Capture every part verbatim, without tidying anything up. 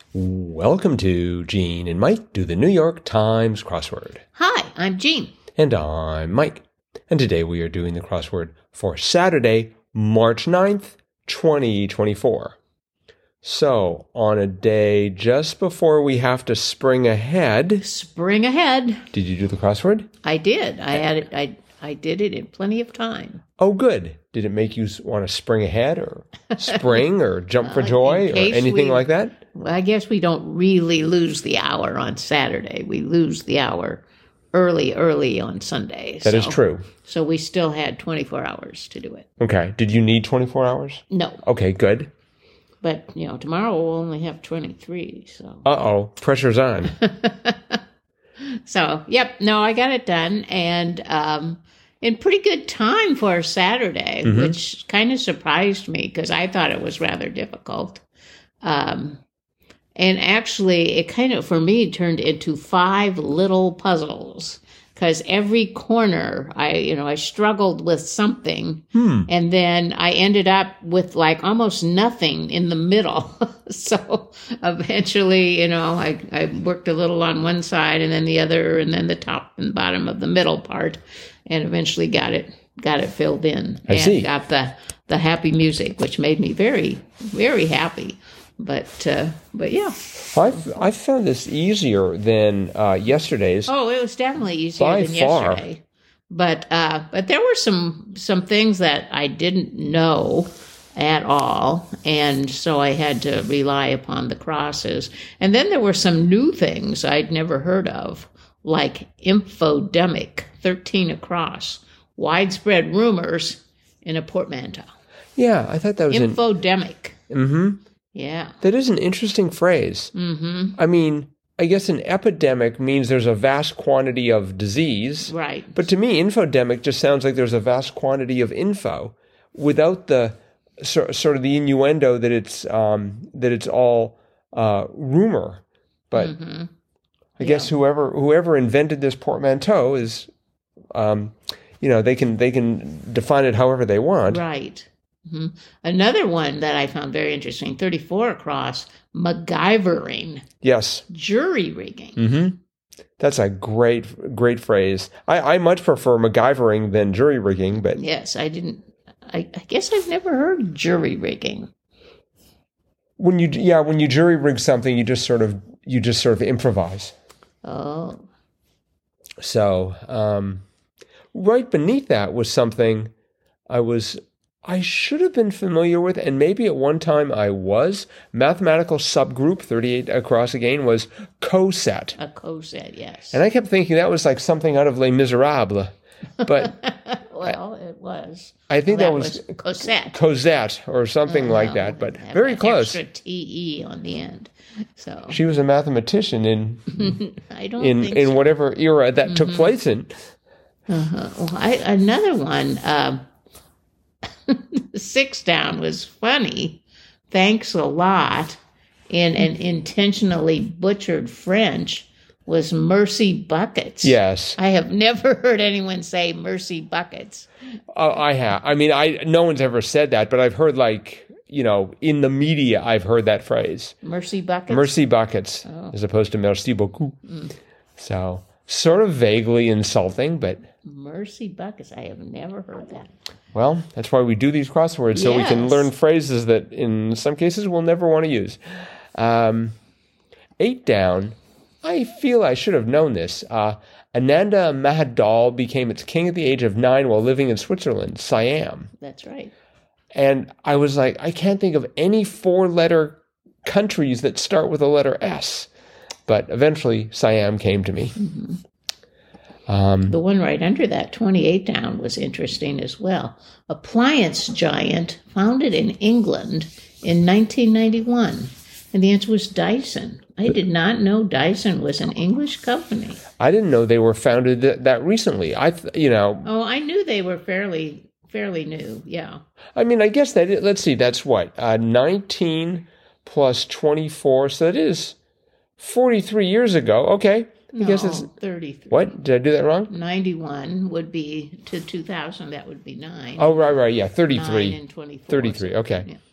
Welcome to Gene and Mike do the New York Times crossword. Hi, I'm Jean. And I'm Mike. And today we are doing the crossword for Saturday, March ninth, twenty twenty-four. So, on a day just before we have to spring ahead... Spring ahead. Did you do the crossword? I did. I had it. I I did it in plenty of time. Oh, good. Did it make you want to spring ahead or spring or jump for joy or anything we, like that? Well, I guess we don't really lose the hour on Saturday. We lose the hour early, early on Sunday. That so, is true. So we still had twenty-four hours to do it. Okay. Did you need twenty-four hours? No. Okay, good. But, you know, tomorrow we'll only have twenty-three, so. Uh-oh. Pressure's on. So, yep. No, I got it done. And um, in pretty good time for Saturday, mm-hmm. which kind of surprised me because I thought it was rather difficult. Um, and actually, it kind of, for me, turned into five little puzzles. Because every corner, I, you know, I struggled with something, hmm. and then I ended up with like almost nothing in the middle. So eventually, you know, I, I worked a little on one side, and then the other, and then the top and bottom of the middle part, and eventually got it got it filled in. I and see. Got the the happy music, which made me very very happy. But uh, but yeah. I've I found this easier than uh, yesterday's. Oh, it was definitely easier by than far. yesterday. But uh, but there were some some things that I didn't know at all, and so I had to rely upon the crosses. And then there were some new things I'd never heard of, like infodemic, thirteen across, widespread rumors in a portmanteau. Yeah, I thought that was infodemic. An... Mm-hmm. Yeah. That is an interesting phrase. Mm-hmm. I mean, I guess an epidemic means there's a vast quantity of disease. Right. But to me, infodemic just sounds like there's a vast quantity of info without the so, sort of the innuendo that it's um, that it's all uh, rumor. But mm-hmm. I guess yeah. whoever whoever invented this portmanteau is, um, you know, they can they can define it however they want. Right. Mm-hmm. Another one that I found very interesting, thirty-four across, MacGyvering. Yes. Jury rigging. Mm-hmm. That's a great, great phrase. I, I much prefer MacGyvering than jury rigging, but... Yes, I didn't... I, I guess I've never heard jury rigging. When you, yeah, when you jury rig something, you just sort of, you just sort of improvise. Oh. So, um, right beneath that was something I was... I should have been familiar with, and maybe at one time I was. Mathematical subgroup, thirty-eight across again, was coset. A coset, yes. And I kept thinking that was like something out of Les Miserables. But well, it was. I think well, that, that was, was Cosette. Cosette or something oh, like no, that, but have very that close. Extra T E on the end. So she was a mathematician in I don't in, think in so. whatever era that mm-hmm. took place in. Uh-huh. Well, I, another one. Um, Six down was funny. Thanks a lot. In an intentionally butchered French was mercy buckets. Yes. I have never heard anyone say mercy buckets. Uh, I have. I mean, I no one's ever said that, but I've heard like, you know, in the media, I've heard that phrase. Mercy buckets? Mercy buckets, oh. as opposed to merci beaucoup. Mm. So, sort of vaguely insulting, but... Mercy buckets. I have never heard that. Well, that's why we do these crosswords, so yes. we can learn phrases that in some cases we'll never want to use. Um, eight down, I feel I should have known this. Uh, Ananda Mahadol became its king at the age of nine while living in Switzerland, Siam. That's right. And I was like, I can't think of any four-letter countries that start with the letter S. But eventually, Siam came to me. Mm-hmm. Um, the one right under that, twenty-eight down, was interesting as well. Appliance giant founded in England in nineteen ninety-one. And the answer was Dyson. I did not know Dyson was an English company. I didn't know they were founded th- that recently. I, th- you know. Oh, I knew they were fairly, fairly new. Yeah. I mean, I guess that. Let's see. That's what uh, nineteen plus twenty-four. So that is forty-three years ago. Okay. I no, guess it's thirty-three. What? Did I do that wrong? ninety-one would be to two thousand. That would be nine. Oh, right, right. Yeah. thirty-three. Nine and twenty-four. thirty-three. Okay. Yeah.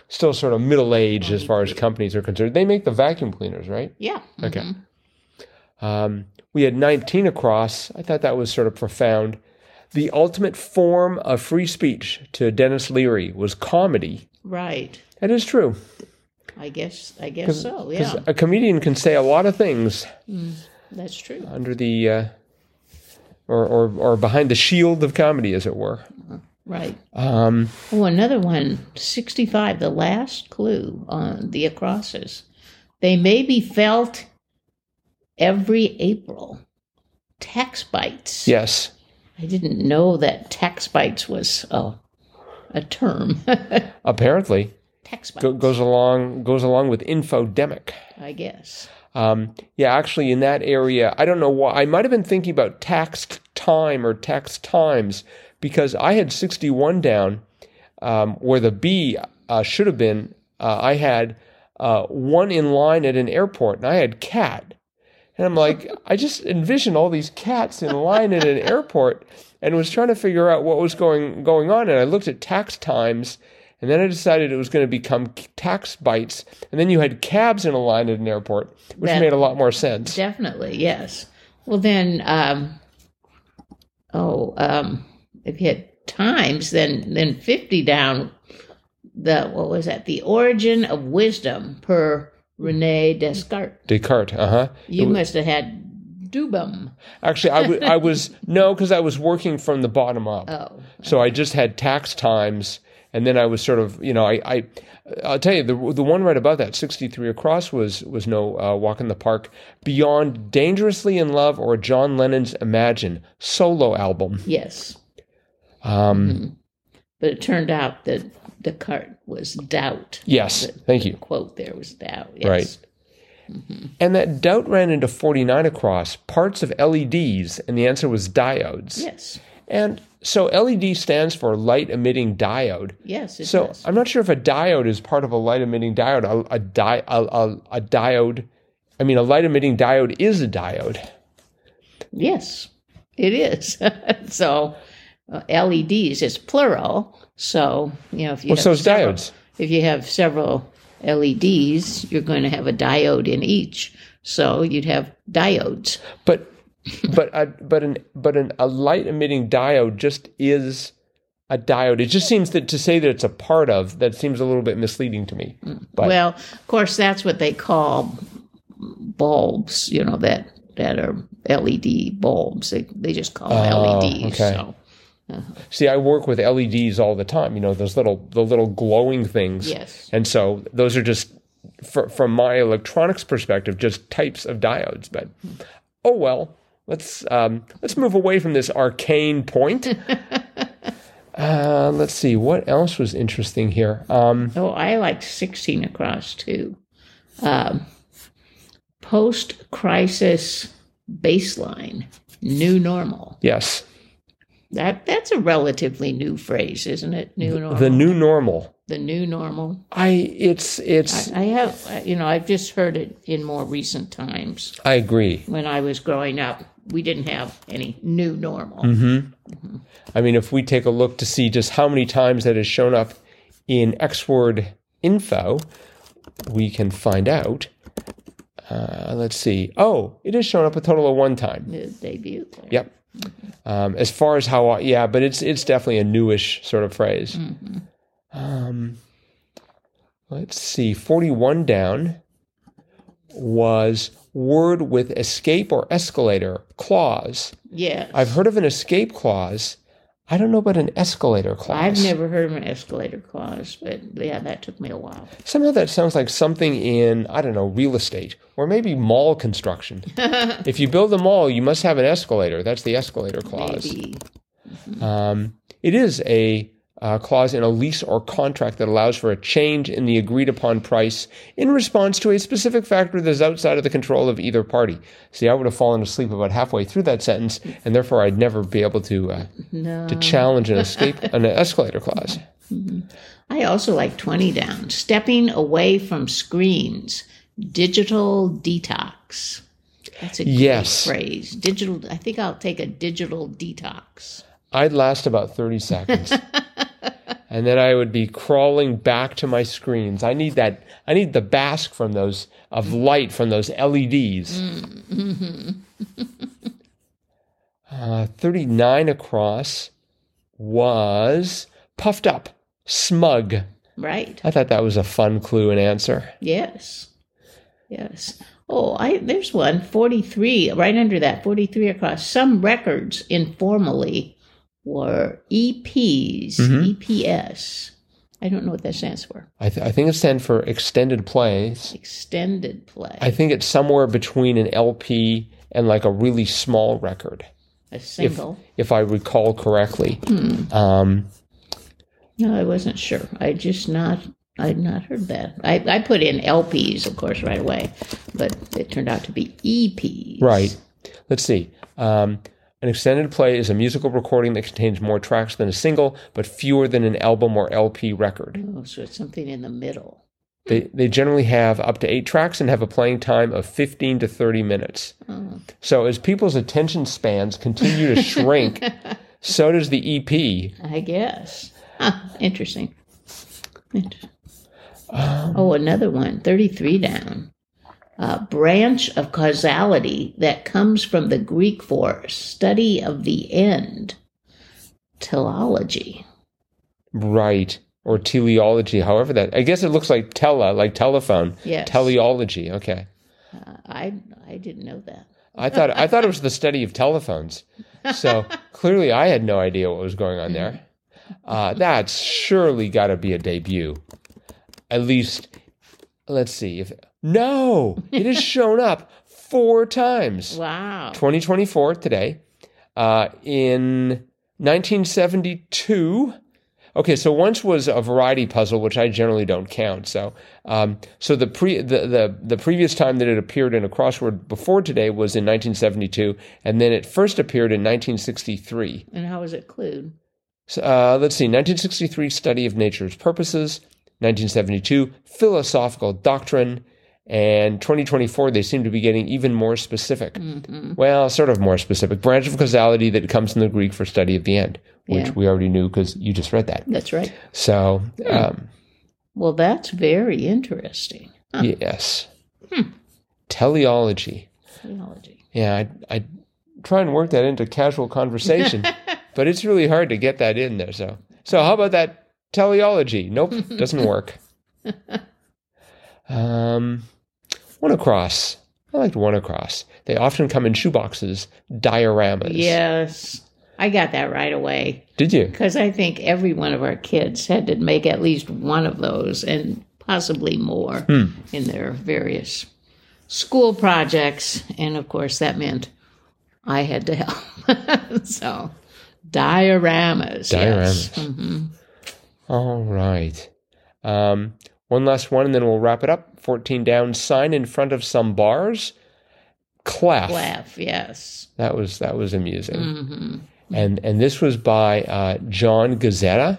still sort of middle-aged as far as companies are concerned. They make the vacuum cleaners, right? Yeah. Okay. Mm-hmm. Um, we had nineteen across. I thought that was sort of profound. The ultimate form of free speech to Dennis Leary was comedy. Right. That is true. I guess I guess so, yeah. Because a comedian can say a lot of things. Mm, that's true. Under the, uh, or, or or behind the shield of comedy, as it were. Right. Um, oh, another one, sixty-five, the last clue on the acrosses. They may be felt every April. Tax bites. yes. I didn't know that tax bites was oh, a term. Apparently. Tax bites. Go, goes along goes along with infodemic. I guess. Um, yeah, actually, in that area, I don't know why. I might have been thinking about taxed time or tax times because I had sixty-one down um, where the B uh, should have been. Uh, I had uh, one in line at an airport, and I had cat. And I'm like, I just envisioned all these cats in line at an airport and was trying to figure out what was going going on. And I looked at tax times. And then I decided it was going to become tax bites. And then you had cabs in a line at an airport, which That, made a lot more sense. Definitely, yes. Well, then, um, oh, um, if you had times, then then fifty down, the, what was that? The Origin of Wisdom per Rene Descartes. Descartes, uh-huh. You must have had Dubum. Actually, I, w- I was, no, because I was working from the bottom up. Oh. So I just had tax times. And then I was sort of, you know, I, I, I'll tell you, the the one right above that, sixty-three across, was was no uh, Walk in the Park. Beyond Dangerously in Love or John Lennon's Imagine solo album. Yes. Um, mm-hmm. But it turned out that Descartes was doubt. Yes, the, thank you. The quote there was doubt. Yes. Right. Mm-hmm. And that doubt ran into forty-nine across, parts of L E Ds, and the answer was diodes. Yes. And so L E D stands for light emitting diode. Yes, it so does. I'm not sure if a diode is part of a light emitting diode. A, a, di, a, a, a diode, I mean, a light emitting diode is a diode. Yes, it is. So uh, L E Ds is plural. So you know if you well, have so is several, diodes. If you have several L E Ds, you're going to have a diode in each. So you'd have diodes. But but a, but an but an, a light emitting diode just is a diode. It just seems that to say that it's a part of that seems a little bit misleading to me. But, well, of course, that's what they call bulbs. You know that that are L E D bulbs. They they just call them oh, L E Ds. Okay. So. Uh-huh. See, I work with L E Ds all the time. You know those little the little glowing things. Yes. And so those are just, for, from my electronics perspective, just types of diodes. But oh well. Let's um, let's move away from this arcane point. uh, let's see what else was interesting here. Um, oh, I liked sixteen across too. Um, post-crisis baseline, new normal. Yes, that that's a relatively new phrase, isn't it? New normal. The new normal. The new normal. I it's it's. I, I have you know I've just heard it in more recent times. I agree. When I was growing up, we didn't have any new normal. Mm-hmm. Mm-hmm. I mean, if we take a look to see just how many times that has shown up in X-Word info, we can find out. Uh, let's see. Oh, it has shown up a total of one time. The debut. Yep. Mm-hmm. Um, as far as how, yeah, but it's it's definitely a newish sort of phrase. Mm-hmm. Um, let's see. forty-one down was word with escape or escalator clause. Yes. I've heard of an escape clause. I don't know about an escalator clause. I've never heard of an escalator clause, but yeah, that took me a while. Somehow that sounds like something in, I don't know, real estate or maybe mall construction. If you build a mall, you must have an escalator. That's the escalator clause. Maybe. Mm-hmm. Um, it is a uh, clause in a lease or contract that allows for a change in the agreed upon price in response to a specific factor that is outside of the control of either party. See, I would have fallen asleep about halfway through that sentence, and therefore I'd never be able to uh, no. to challenge an escape an escalator clause. Mm-hmm. I also like twenty down. Stepping away from screens. Digital detox. That's a great yes. phrase. Digital. I think I'll take a digital detox. I'd last about thirty seconds. and then I would be crawling back to my screens. I need that. I need the bask from those of light from those L E Ds. Mm-hmm. uh, thirty-nine across was puffed up, smug. Right. I thought that was a fun clue and answer. Yes. Yes. Oh, I there's one, forty-three, right under that, forty-three across. Some records informally were E Ps, Mm-hmm. E P S. I don't know what that stands for. I, th- I think it stands for extended plays. Extended play. I think it's somewhere between an L P and like a really small record, A single. if I recall correctly. Hmm. Um, No, I wasn't sure. I just not, I'd not heard that. I, I put in L Ps, of course, right away, but it turned out to be E Ps. right. Let's see. Um, an extended play is a musical recording that contains more tracks than a single, but fewer than an album or L P record. Oh, so it's something in the middle. They they generally have up to eight tracks and have a playing time of fifteen to thirty minutes. Oh. So as people's attention spans continue to shrink, so does the E P. I guess. Huh, interesting. Interesting. Um, Oh, another one, thirty-three down. A branch of causality that comes from the Greek for study of the end. Teleology. Right. Or teleology, however that. I guess it looks like tele, like telephone. Yes. Teleology. Okay. Uh, I I didn't know that. I thought I thought it was the study of telephones. So clearly I had no idea what was going on there. Uh, that's surely got to be a debut. At least, let's see. If no, it has shown up four times. Wow. twenty twenty-four today. Uh, in nineteen seventy-two. Okay, so once was a variety puzzle, which I generally don't count. So, um, so the pre the, the the previous time that it appeared in a crossword before today was in nineteen seventy-two, and then it first appeared in nineteen sixty-three. And how was it clued? So, uh, let's see, nineteen sixty-three, study of nature's purposes. nineteen seventy-two, philosophical doctrine. And twenty twenty-four, they seem to be getting even more specific. Mm-hmm. Well, sort of more specific. Branch of causality that comes from the Greek for study of the end, which Yeah. we already knew because you just read that. That's right. So, um, Well, that's very interesting. Huh. yes. Hmm. Teleology. Theology. Yeah, I, I try and work that into casual conversation, but it's really hard to get that in there. So, so how about that teleology? Nope, doesn't work. Um, one across. I liked one across. They often come in shoeboxes, dioramas. Yes. I got that right away. Did you? Because I think every one of our kids had to make at least one of those and possibly more Hmm. in their various school projects. And of course, that meant I had to help. So, dioramas. Dioramas. Yes. Mm-hmm. All right. Um, one last one, and then we'll wrap it up. fourteen down, sign in front of some bars. Clef. Clef, yes. That was that was amusing. Mm-hmm. And and this was by uh, John Gazzetta.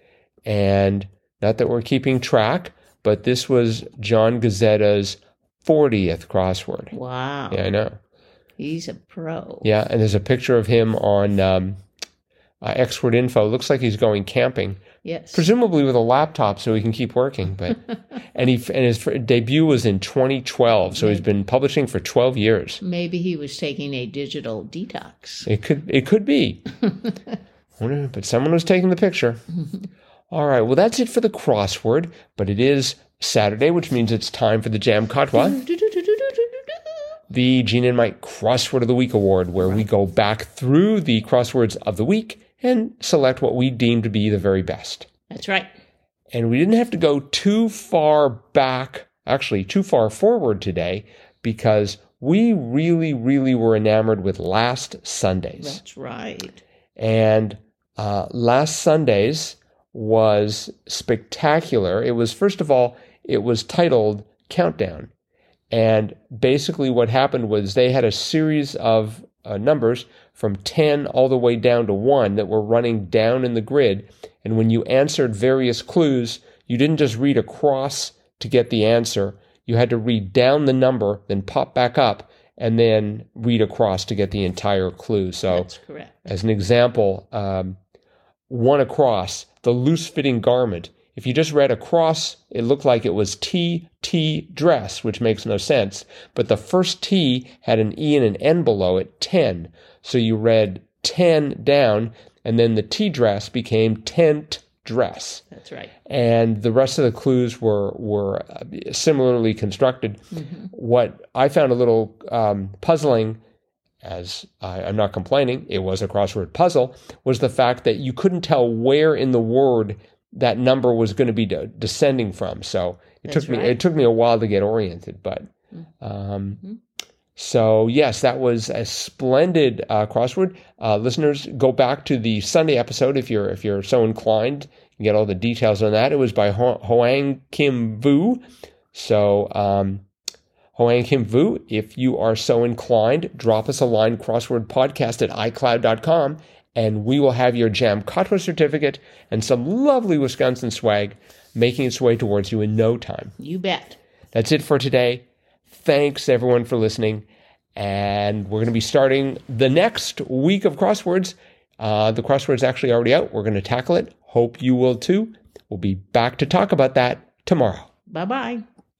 And not that we're keeping track, but this was John Gazzetta's fortieth crossword. Wow. Yeah, I know. He's a pro. Yeah, and there's a picture of him on um, uh, Expert Info. Looks like he's going camping, Yes. presumably with a laptop so he can keep working. But and he and his fir- debut was in twenty twelve, so he's been publishing for twelve years. Maybe he was taking a digital detox. It could it could be, Wonder- but someone was taking the picture. All right, well that's it for the crossword. But it is Saturday, which means it's time for the Jam Katwa, the Gene and Mike Crossword of the Week Award, where we go back through the crosswords of the week and select what we deem to be the very best. That's right. And we didn't have to go too far back, actually too far forward today, because we really, really were enamored with last Sundays. That's right. And uh, last Sunday's was spectacular. It was, first of all, it was titled Countdown. And basically what happened was they had a series of uh, numbers from ten all the way down to one that were running down in the grid. And when you answered various clues, you didn't just read across to get the answer. You had to read down the number, then pop back up, and then read across to get the entire clue. So That's correct. as an example, um, one across, the loose-fitting garment. If you just read across, it looked like it was T, T, dress, which makes no sense. But the first T had an E and an N below it, ten. So you read ten down, and then the T dress became tent dress. That's right. And the rest of the clues were were similarly constructed. Mm-hmm. What I found a little um, puzzling, as I, I'm not complaining, it was a crossword puzzle, was the fact that you couldn't tell where in the word that number was going to be de- descending from. So it That's took me right. it took me a while to get oriented. But um, mm-hmm. so yes, that was a splendid uh, crossword. Uh, listeners, go back to the Sunday episode if you're if you're so inclined. You get all the details on that. It was by Ho- Hoang Kim Vu. So um, Hoang Kim Vu, if you are so inclined, drop us a line, crossword podcast at i cloud dot com. And we will have your Jam Cotwa certificate and some lovely Wisconsin swag making its way towards you in no time. You bet. That's it for today. Thanks, everyone, for listening. And we're going to be starting the next week of crosswords. Uh, the crossword's actually already out. We're going to tackle it. Hope you will, too. We'll be back to talk about that tomorrow. Bye-bye.